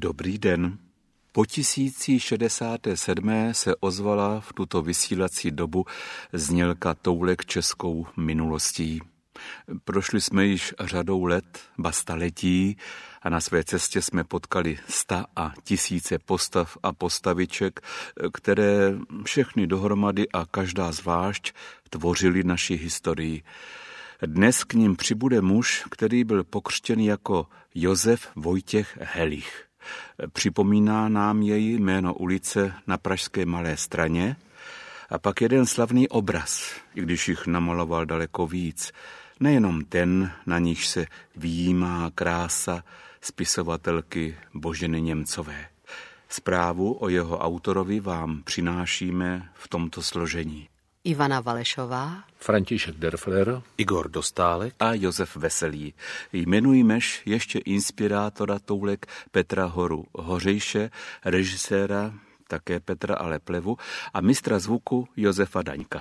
Dobrý den. Po 1067. se ozvala v tuto vysílací dobu znělka Toulek českou minulostí. Prošli jsme již řadou let, ba staletí a na své cestě jsme potkali 100 a tisíce postav a postaviček, které všechny dohromady a každá zvlášť tvořily naši historii. Dnes k nim přibude muž, který byl pokřtěn jako Josef Vojtěch Helich. Připomíná nám její jméno ulice na pražské Malé Straně a pak jeden slavný obraz, i když jich namaloval daleko víc. Nejenom ten, na níž se vyjímá krása spisovatelky Boženy Němcové. Zprávu o jeho autorovi vám přinášíme v tomto složení. Ivana Valešová, František Derfler, Igor Dostálek a Josef Veselý. Jmenujmež ještě inspirátora Toulek Petra Horu Hořejše, režiséra také Petra Aleplevu a mistra zvuku Josefa Daňka.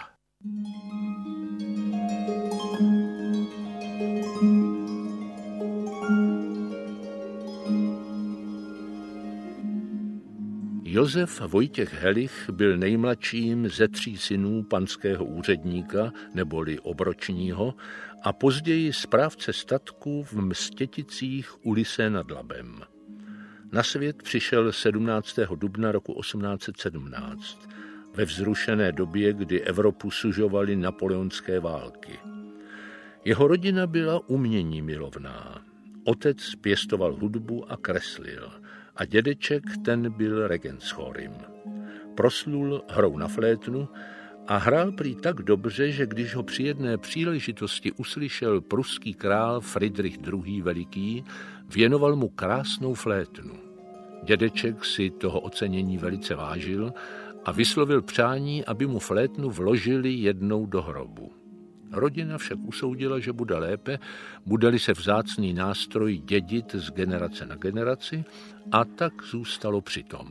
Josef Vojtěch Helich byl nejmladším ze 3 synů panského úředníka, neboli obročního, a později správce statku v Mstěticích u Lysé nad Labem. Na svět přišel 17. dubna roku 1817, ve vzrušené době, kdy Evropu sužovaly napoleonské války. Jeho rodina byla umění milovná. Otec pěstoval hudbu a kreslil, a dědeček ten byl regentschorym. Proslul hrou na flétnu a hrál prý tak dobře, že když ho při jedné příležitosti uslyšel pruský král Fridrich II. Veliký, věnoval mu krásnou flétnu. Dědeček si toho ocenění velice vážil a vyslovil přání, aby mu flétnu vložili jednou do hrobu. Rodina však usoudila, že bude lépe, bude-li se vzácný nástroj dědit z generace na generaci, a tak zůstalo přitom.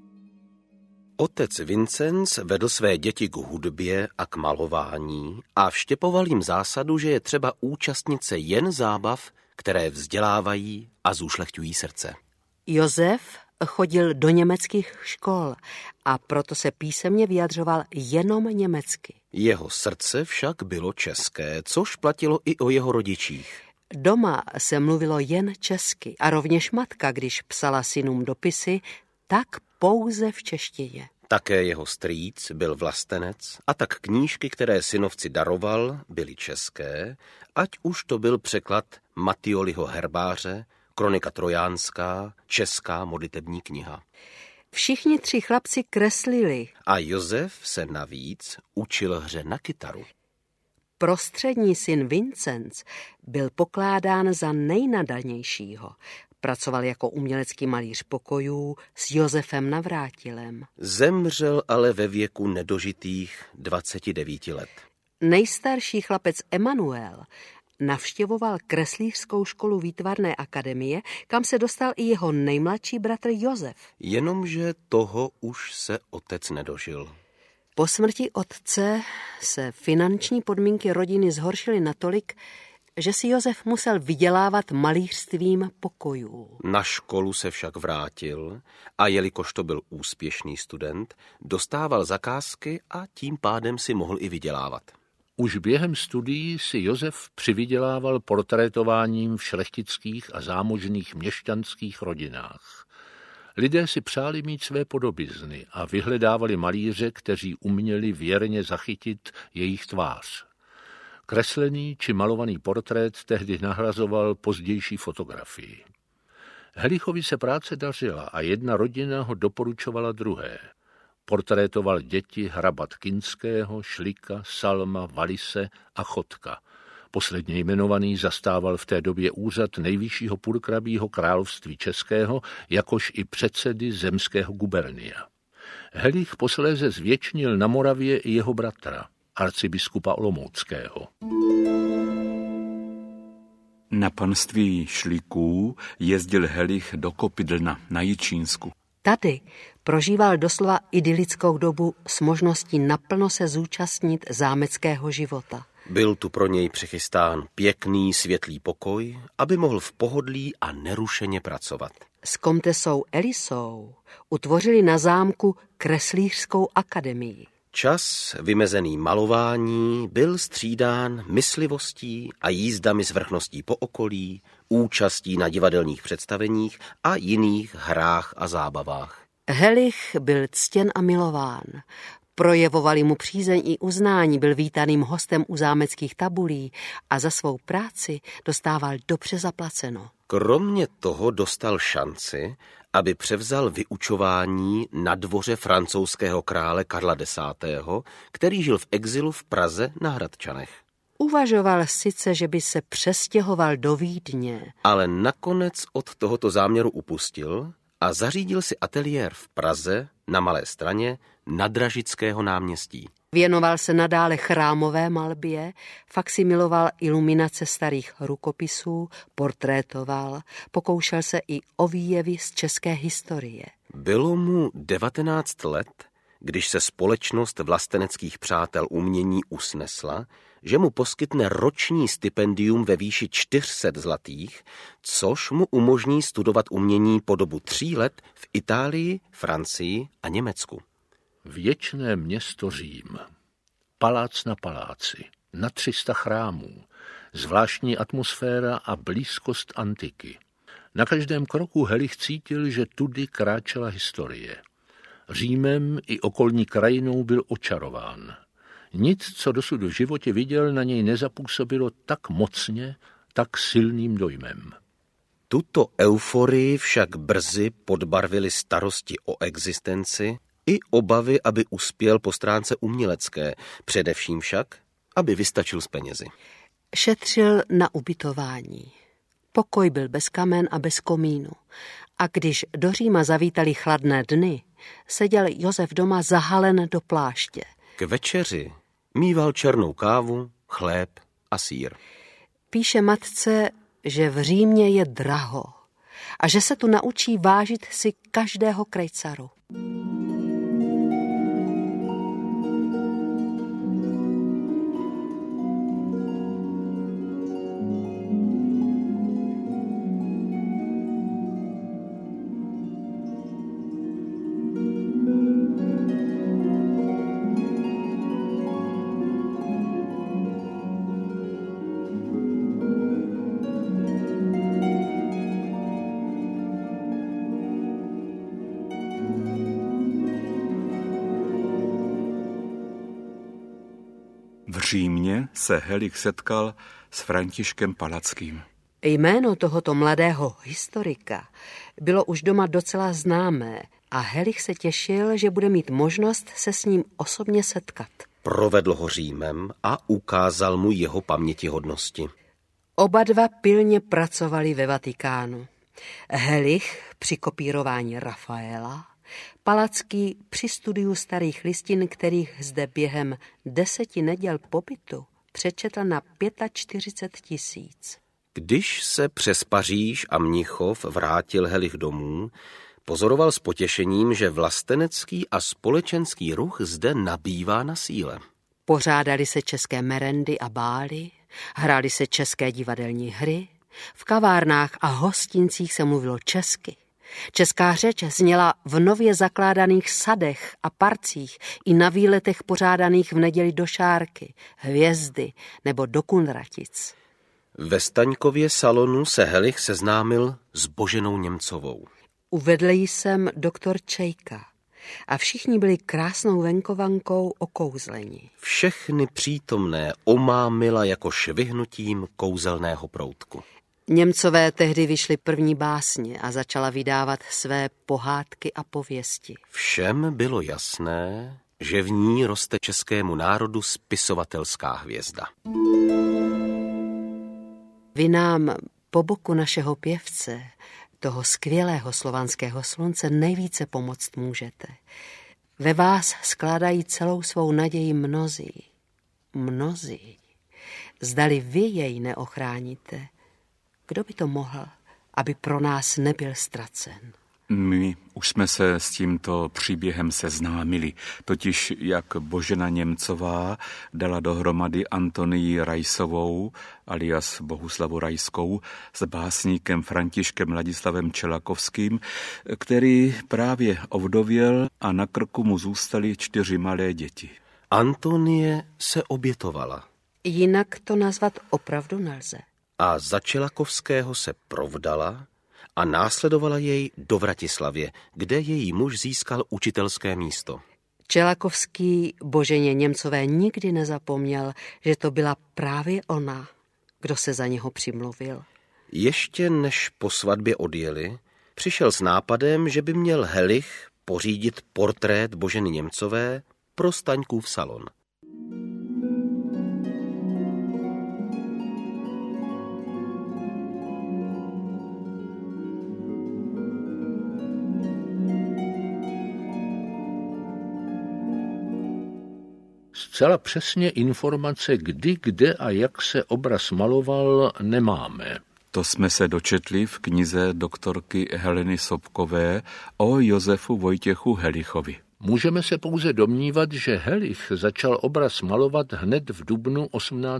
Otec Vincenc vedl své děti k hudbě a k malování a vštěpoval jim zásadu, že je třeba účastnit se jen zábav, které vzdělávají a zúšlechťují srdce. Josef chodil do německých škol a proto se písemně vyjadřoval jenom německy. Jeho srdce však bylo české, což platilo i o jeho rodičích. Doma se mluvilo jen česky a rovněž matka, když psala synům dopisy, tak pouze v češtině. Také jeho strýc byl vlastenec a tak knížky, které synovci daroval, byly české, ať už to byl překlad Matyoliho herbáře, Kronika trojánská, česká modlitební kniha. Všichni 3 chlapci kreslili. A Josef se navíc učil hře na kytaru. Prostřední syn Vincenc byl pokládán za nejnadanějšího. Pracoval jako umělecký malíř pokojů s Josefem Navrátilem. Zemřel ale ve věku nedožitých 29 let. Nejstarší chlapec Emanuel navštěvoval kreslířskou školu výtvarné akademie, kam se dostal i jeho nejmladší bratr Josef. Jenomže toho už se otec nedožil. Po smrti otce se finanční podmínky rodiny zhoršily natolik, že si Josef musel vydělávat malířstvím pokojů. Na školu se však vrátil a jelikož to byl úspěšný student, dostával zakázky a tím pádem si mohl i vydělávat. Už během studií si Josef přivydělával portrétováním v šlechtických a zámožných měšťanských rodinách. Lidé si přáli mít své podobizny a vyhledávali malíře, kteří uměli věrně zachytit jejich tvář. Kreslený či malovaný portrét tehdy nahrazoval pozdější fotografii. Helichovi se práce dařila a jedna rodina ho doporučovala druhé. Portrétoval děti hrabat Kinského, Šlika, Salma, Valise a Chotka. Posledně jmenovaný zastával v té době úřad nejvyššího purkrabího království českého, jakož i předsedy zemského gubernia. Helich posléze zvětšnil na Moravě i jeho bratra, arcibiskupa Olomouckého. Na panství Šliků jezdil Helich do Kopidlna na Jičínsku. Tady prožíval doslova idylickou dobu s možností naplno se zúčastnit zámeckého života. Byl tu pro něj přichystán pěkný světlý pokoj, aby mohl v pohodlí a nerušeně pracovat. S komtesou Elisou utvořili na zámku kreslířskou akademii. Čas vymezený malování byl střídán myslivostí a jízdami s vrchností po okolí, účastí na divadelních představeních a jiných hrách a zábavách. Hellich byl ctěn a milován. Projevovali mu přízeň i uznání, byl vítaným hostem u zámeckých tabulí a za svou práci dostával dobře zaplaceno. Kromě toho dostal šanci, aby převzal vyučování na dvoře francouzského krále Karla X., který žil v exilu v Praze na Hradčanech. Uvažoval sice, že by se přestěhoval do Vídně, Ale nakonec od tohoto záměru upustil a zařídil si ateliér v Praze na Malé Straně na Dražického náměstí. věnoval se nadále chrámové malbě, faksimiloval iluminace starých rukopisů, portrétoval, pokoušel se i o výjevy z české historie. Bylo mu 19 let, když se společnost vlasteneckých přátel umění usnesla, že mu poskytne roční stipendium ve výši 400 zlatých, což mu umožní studovat umění po dobu 3 let v Itálii, Francii a Německu. Věčné město Řím, palác na paláci, na 300 chrámů, zvláštní atmosféra a blízkost antiky. Na každém kroku Hellich cítil, že tudy kráčela historie. Římem i okolní krajinou byl očarován. Nic, co dosud v životě viděl, na něj nezapůsobilo tak mocně, tak silným dojmem. Tuto euforii však brzy podbarvily starosti o existenci i obavy, aby uspěl po stránce umělecké, především však, aby vystačil s penězi. Šetřil na ubytování. Pokoj byl bez kamen a bez komínu. A když do Říma zavítali chladné dny, seděl Josef doma zahalen do pláště. K večeři míval černou kávu, chléb a sýr. Píše matce, že v Římě je draho a že se tu naučí vážit si každého krejcaru. V Římě se Hellich setkal s Františkem Palackým. Jméno tohoto mladého historika bylo už doma docela známé a Hellich se těšil, že bude mít možnost se s ním osobně setkat. Provedl ho Římem a ukázal mu jeho pamětihodnosti. Oba dva pilně pracovali ve Vatikánu. Hellich při kopírování Rafaela, Palacký při studiu starých listin, kterých zde během 10 neděl pobytu přečetl na 45 000. Když se přes Paříž a Mnichov vrátil Hellich domů, pozoroval s potěšením, že vlastenecký a společenský ruch zde nabývá na síle. Pořádali se české merendy a bály, hrály se české divadelní hry, v kavárnách a hostincích se mluvilo česky. Česká řeč zněla v nově zakládaných sadech a parcích i na výletech pořádaných v neděli do Šárky, Hvězdy nebo do Kunratic. Ve Staňkově salonu se Hellich seznámil s Boženou Němcovou. Uvedl jsem doktor Čejka a všichni byli krásnou venkovankou okouzleni. Všechny přítomné omámila jako švihnutím kouzelného proutku. Němcové tehdy vyšly první básně a začala vydávat své pohádky a pověsti. Všem bylo jasné, že v ní roste českému národu spisovatelská hvězda. Vy nám po boku našeho pěvce, toho skvělého slovanského slunce, nejvíce pomoct můžete. Ve vás skládají celou svou naději mnozí. Mnozí. Zdali vy jej neochráníte, kdo by to mohl, aby pro nás nebyl ztracen? My Už jsme se s tímto příběhem seznámili, totiž jak Božena Němcová dala dohromady Antonii Rajsovou, alias Bohuslavu Rajskou, s básníkem Františkem Ladislavem Čelakovským, který právě ovdověl a na krku mu zůstaly 4 malé děti. Antonie se obětovala. Jinak to nazvat opravdu nelze. A za Čelakovského se provdala a následovala jej do Vratislavě, kde její muž získal učitelské místo. Čelakovský Boženě Němcové nikdy nezapomněl, že to byla právě ona, kdo se za něho přimluvil. Ještě než po svatbě odjeli, přišel s nápadem, že by měl Helich pořídit portrét Boženy Němcové pro Staňkův salon. Zcela přesně informace, kdy, kde a jak se obraz maloval, nemáme. To jsme se dočetli v knize doktorky Heleny Sobkové o Josefu Vojtěchu Helichovi. Můžeme se pouze domnívat, že Helich začal obraz malovat hned v dubnu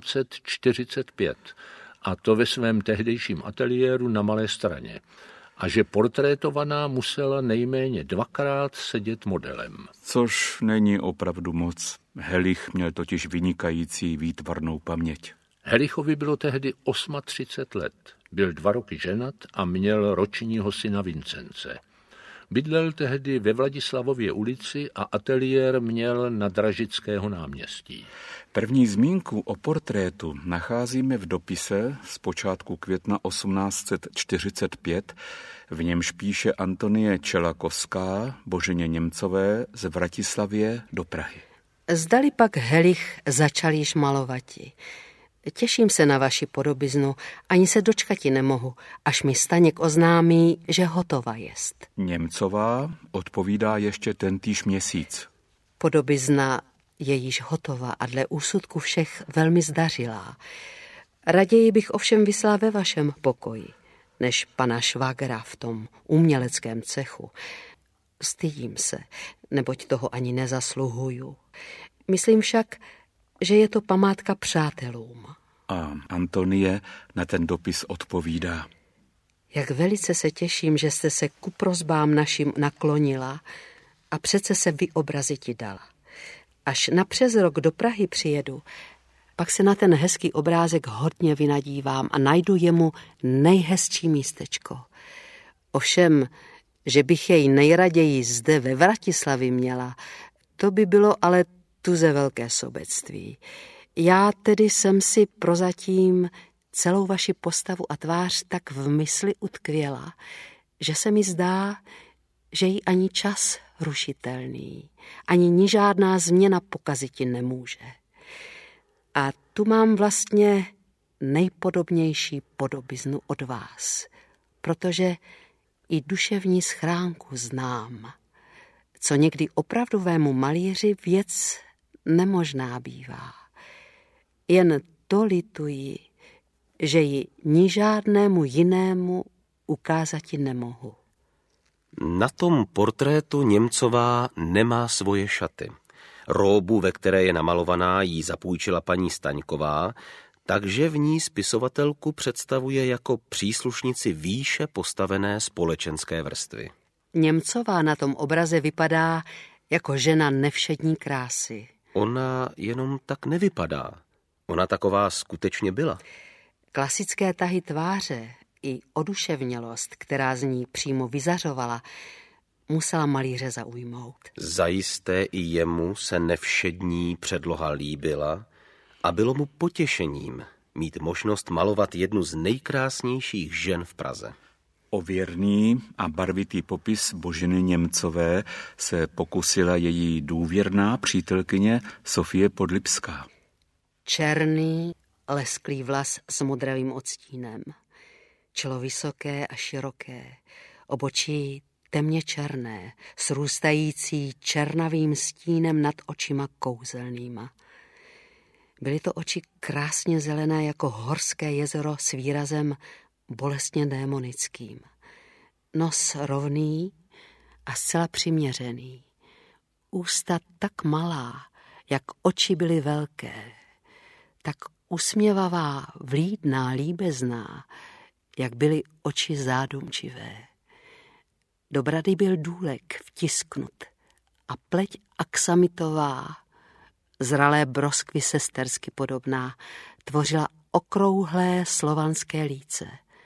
1845, a to ve svém tehdejším ateliéru na Malé Straně, a že portrétovaná musela nejméně 2krát sedět modelem. Což není opravdu moc. Helich měl totiž vynikající výtvarnou paměť. Helichovi bylo tehdy 38 let, byl 2 roky ženat a měl ročního syna Vincence. Bydlel tehdy ve Vladislavově ulici a ateliér měl na Dražického náměstí. První zmínku o portrétu nacházíme v dopise z počátku května 1845, v němž píše Antonie Čelakovská Boženě Němcové z Vratislavě do Prahy. Zdali pak Helich začal již malovati. Těším se na vaši podobiznu, ani se dočkati nemohu, až mi Staněk oznámí, že hotova jest. Němcová odpovídá ještě tentýž měsíc. Podobizna je již hotova a dle úsudku všech velmi zdařilá. Raději bych ovšem vyslal ve vašem pokoji, než pana švagra v tom uměleckém cechu. Stydím se, neboť toho ani nezasluhuju. Myslím však, že je to památka přátelům. A Antonie na ten dopis odpovídá. Jak velice se těším, že jste se ku prosbám našim naklonila a přece se vyobraziti dala. Až na přes rok do Prahy přijedu, pak se na ten hezký obrázek hodně vynadívám a najdu jemu nejhezčí místečko. Ovšem, že bych jej nejraději zde ve Vratislavi měla, to by bylo ale tuze velké sobectví. Já tedy jsem si prozatím celou vaši postavu a tvář tak v mysli utkvěla, že se mi zdá, že jí ani čas rušitelný, ani ni žádná změna pokaziti nemůže. A tu mám vlastně nejpodobnější podobiznu od vás, protože i duševní schránku znám, co někdy opravdovému malíři věc nemožná bývá. Jen to lituji, že ji ni žádnému jinému ukázati nemohu. Na tom portrétu Němcová nemá svoje šaty. Róbu, ve které je namalovaná, jí zapůjčila paní Staňková, takže v ní spisovatelku představuje jako příslušnici výše postavené společenské vrstvy. Němcová na tom obraze vypadá jako žena nevšední krásy. Ona jenom tak nevypadá. Ona taková skutečně byla. Klasické tahy tváře i oduševnělost, která z ní přímo vyzařovala, musela malíře zaujmout. Zajisté i jemu se nevšední předloha líbila a bylo mu potěšením mít možnost malovat jednu z nejkrásnějších žen v Praze. O věrný a barvitý popis Boženy Němcové se pokusila její důvěrná přítelkyně Sofie Podlipská. Černý, lesklý vlas s modrým odstínem, čelo vysoké a široké, obočí temně černé, srůstající černavým stínem nad očima kouzelnýma. Byly to oči krásně zelené jako horské jezero s výrazem bolestně démonickým. Nos rovný a zcela přiměřený. Ústa tak malá, jak oči byly velké, tak usměvavá, vlídná, líbezná, jak byly oči zádumčivé. Do brady byl důlek vtisknut a pleť aksamitová, zralé broskvy sestersky podobná, tvořila okrouhlé slovanské líce.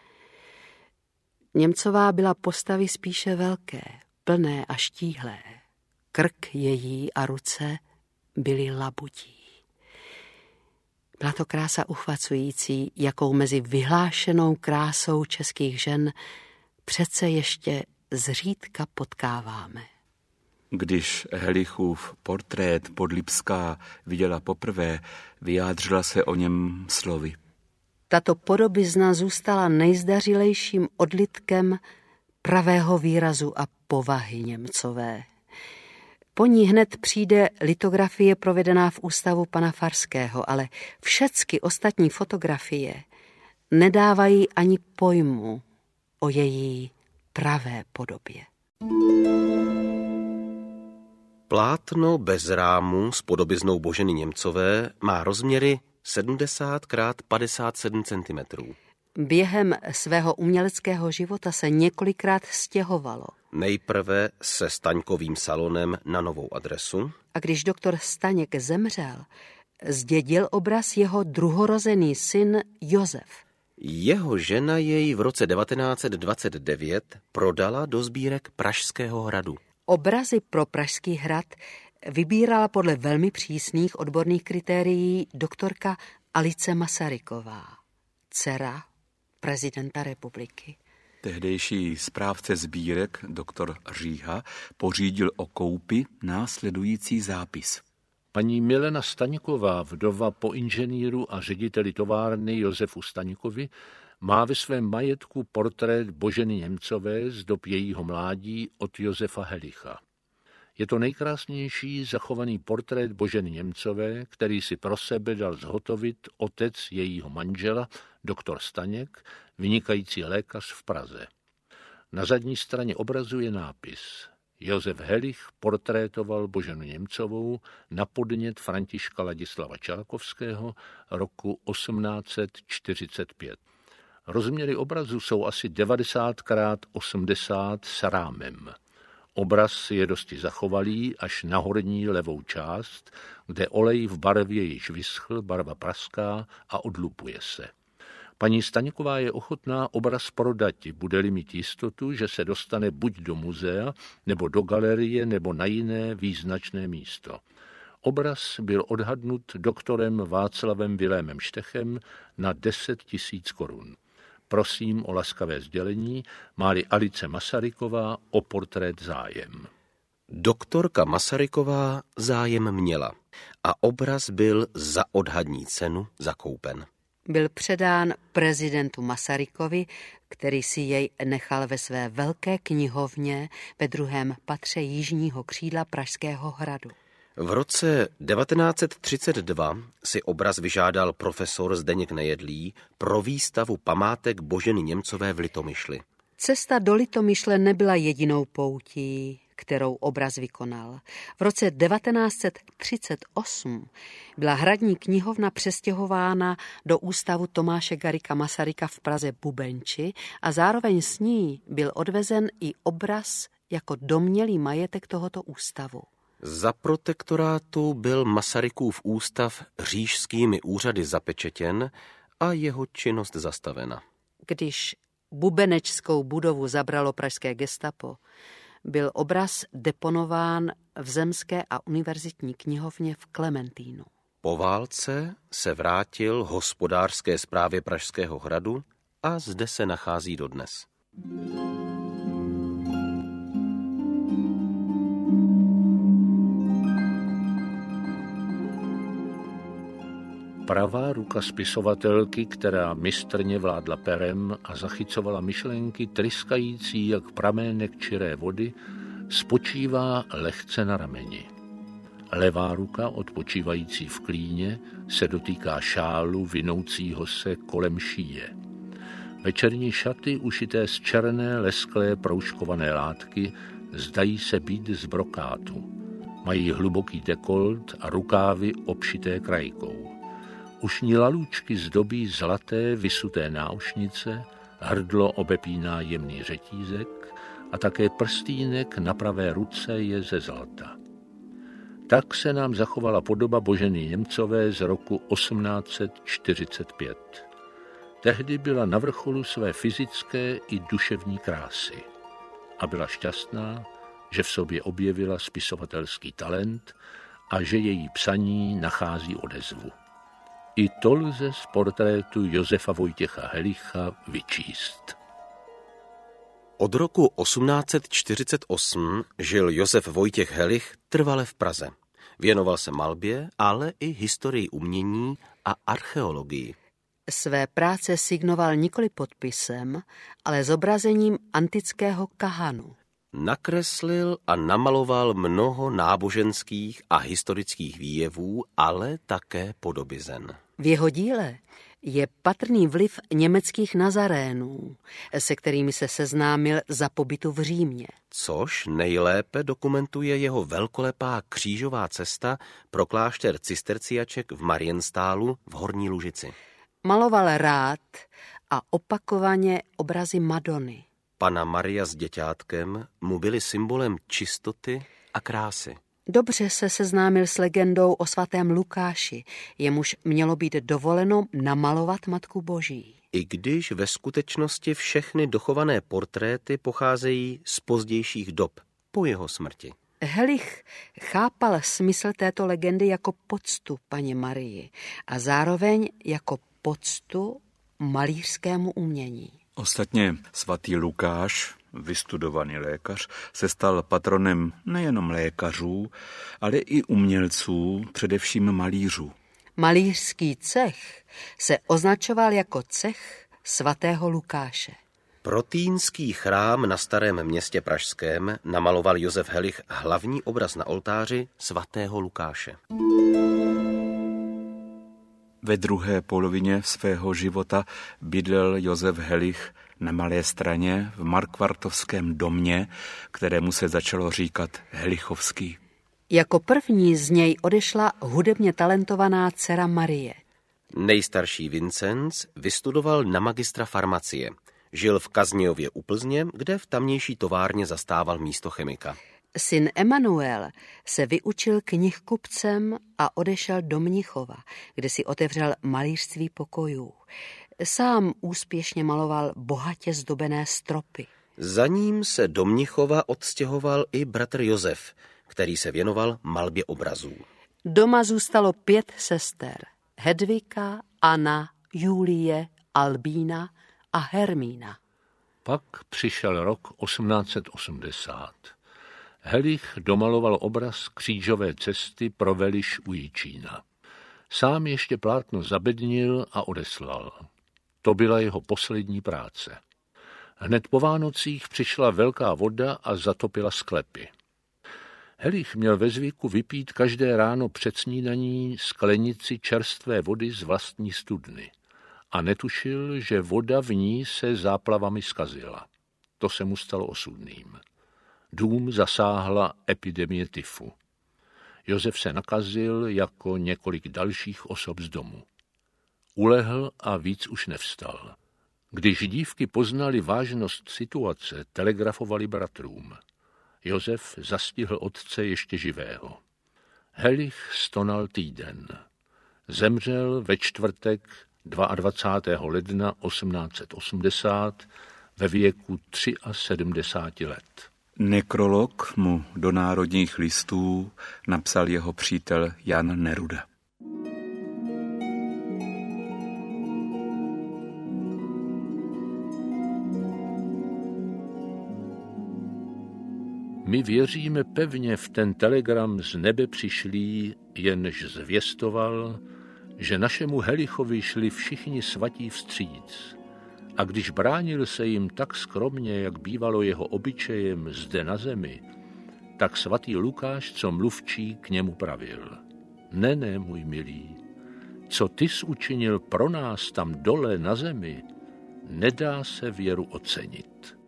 Němcová byla postavy spíše velké, plné a štíhlé. Krk její a ruce byly labutí. Byla to krása uchvacující, jakou mezi vyhlášenou krásou českých žen přece ještě zřídka potkáváme. Když Helichův portrét Podlipská viděla poprvé, vyjádřila se o něm slovy. Tato podobizna zůstala nejzdařilejším odlitkem pravého výrazu a povahy Němcové. Po ní hned přijde litografie provedená v ústavu pana Farského, ale všechny ostatní fotografie nedávají ani pojmu o její pravé podobě. Plátno bez rámu s podobiznou Boženy Němcové má rozměry 70 x 57 cm. Během svého uměleckého života se několikrát stěhovalo. Nejprve se Staňkovým salonem na novou adresu. A když doktor Staněk zemřel, zdědil obraz jeho druhorozený syn Josef. Jeho žena jej v roce 1929 prodala do sbírek Pražského hradu. Obrazy pro Pražský hrad vybírala podle velmi přísných odborných kritérií doktorka Alice Masaryková, dcera prezidenta republiky. Tehdejší správce sbírek, doktor Říha, pořídil o koupi následující zápis. Paní Milena Staňková, vdova po inženýru a řediteli továrny Josefu Staňkovi, má ve svém majetku portrét Boženy Němcové z dob jejího mládí od Josefa Helicha. Je to nejkrásnější zachovaný portrét Boženy Němcové, který si pro sebe dal zhotovit otec jejího manžela, doktor Staněk, vynikající lékař v Praze. Na zadní straně obrazu je nápis: Josef Helich portrétoval Boženu Němcovou na podnět Františka Ladislava Čákovského roku 1845. Rozměry obrazu jsou asi 90 x 80 s rámem. Obraz je dosti zachovalý až na horní levou část, kde olej v barvě již vyschl, barva praská a odlupuje se. Paní Staňková je ochotná obraz prodati, bude-li mít jistotu, že se dostane buď do muzea, nebo do galerie, nebo na jiné význačné místo. Obraz byl odhadnut doktorem Václavem Vilémem Štechem na 10 000 korun. Prosím o laskavé sdělení, má-li Alice Masaryková o portrét zájem. Doktorka Masaryková zájem měla a obraz byl za odhadní cenu zakoupen. Byl předán prezidentu Masarykovi, který si jej nechal ve své velké knihovně ve druhém patře jižního křídla Pražského hradu. V roce 1932 si obraz vyžádal profesor Zdeněk Nejedlý pro výstavu památek Boženy Němcové v Litomyšli. Cesta do Litomyšle nebyla jedinou poutí, kterou obraz vykonal. V roce 1938 byla hradní knihovna přestěhována do ústavu Tomáše Garrigua Masaryka v Praze Bubenči a zároveň s ní byl odvezen i obraz jako domnělý majetek tohoto ústavu. Za protektorátu byl Masarykův ústav říšskými úřady zapečetěn a jeho činnost zastavena. Když bubenečskou budovu zabralo pražské gestapo, byl obraz deponován v Zemské a univerzitní knihovně v Klementínu. Po válce se vrátil hospodářské správě Pražského hradu a zde se nachází dodnes. Pravá ruka spisovatelky, která mistrně vládla perem a zachycovala myšlenky tryskající jak pramének čiré vody, spočívá lehce na rameni. Levá ruka, odpočívající v klíně, se dotýká šálu vinoucího se kolem šíje. Večerní šaty, ušité z černé, lesklé, proužkované látky, Zdají se být z brokátu. Mají hluboký dekolt a rukávy obšité krajkou. Ušní lalůčky zdobí zlaté vysuté náušnice, hrdlo obepíná jemný řetízek a také prstýnek na pravé ruce je ze zlata. Tak se nám zachovala podoba Boženy Němcové z roku 1845. Tehdy byla na vrcholu své fyzické i duševní krásy a byla šťastná, že v sobě objevila spisovatelský talent a že její psaní nachází odezvu. I to lze z portrétu Josefa Vojtěcha Helicha vyčíst. Od roku 1848 žil Josef Vojtěch Helich trvale v Praze. Věnoval se malbě, ale i historii umění a archeologii. Své práce signoval nikoli podpisem, ale zobrazením antického kahanu. Nakreslil a namaloval mnoho náboženských a historických výjevů, ale také podobizen. V jeho díle je patrný vliv německých nazarénů, se kterými se seznámil za pobytu v Římě. Což nejlépe dokumentuje jeho velkolepá křížová cesta pro klášter cisterciaček v Marienstálu v Horní Lužici. Maloval rád a opakovaně obrazy Madony. Panna Maria s děťátkem mu byly symbolem čistoty a krásy. Dobře se seznámil s legendou o svatém Lukáši, jemuž mělo být dovoleno namalovat Matku Boží. I když ve skutečnosti všechny dochované portréty pocházejí z pozdějších dob, po jeho smrti. Helich chápal smysl této legendy jako poctu Panně Marii a zároveň jako poctu malířskému umění. Ostatně svatý Lukáš, vystudovaný lékař, se stal patronem nejenom lékařů, ale i umělců, především malířů. Malířský cech se označoval jako cech svatého Lukáše. Protínský chrám na Starém Městě pražském namaloval Josef Helich hlavní obraz na oltáři svatého Lukáše. Ve druhé polovině svého života bydlel Josef Helich na Malé Straně v Markvartovském domě, kterému se začalo říkat Helichovský. Jako první z něj odešla hudebně talentovaná dcera Marie. Nejstarší Vincenc vystudoval na magistra farmacie. Žil v Kaznějově u Plzně, kde v tamnější továrně zastával místo chemika. Syn Emanuel se vyučil knihkupcem a odešel do Mnichova, kde si otevřel malířství pokojů. Sám úspěšně maloval bohatě zdobené stropy. Za ním se do Mnichova odstěhoval i bratr Josef, který se věnoval malbě obrazů. Doma zůstalo 5 sester. Hedvika, Anna, Julie, Albína a Hermína. Pak přišel rok 1880. Helich domaloval obraz křížové cesty pro Veliš u Jičína. Sám ještě plátno zabednil a odeslal. To byla jeho poslední práce. Hned po Vánocích přišla velká voda a zatopila sklepy. Helich měl ve zvyku vypít každé ráno před snídaní sklenici čerstvé vody z vlastní studny a netušil, že voda v ní se záplavami zkazila. To se mu stalo osudným. Dům zasáhla epidemie tyfu. Josef se nakazil jako několik dalších osob z domu. Ulehl a víc už nevstal. Když dívky poznali vážnost situace, telegrafovali bratrům. Josef zastihl otce ještě živého. Helich stonal týden. Zemřel ve čtvrtek 22. ledna 1880 ve věku 73 let. Nekrolog mu do Národních listů napsal jeho přítel Jan Neruda. My věříme pevně v ten telegram z nebe přišlý, jenž zvěstoval, že našemu Helichovi šli všichni svatí vstříc. A když bránil se jim tak skromně, jak bývalo jeho obyčejem zde na zemi, tak svatý Lukáš, co mluvčí, k němu pravil. Ne, můj milý, co ty jsi učinil pro nás tam dole na zemi, nedá se věru ocenit.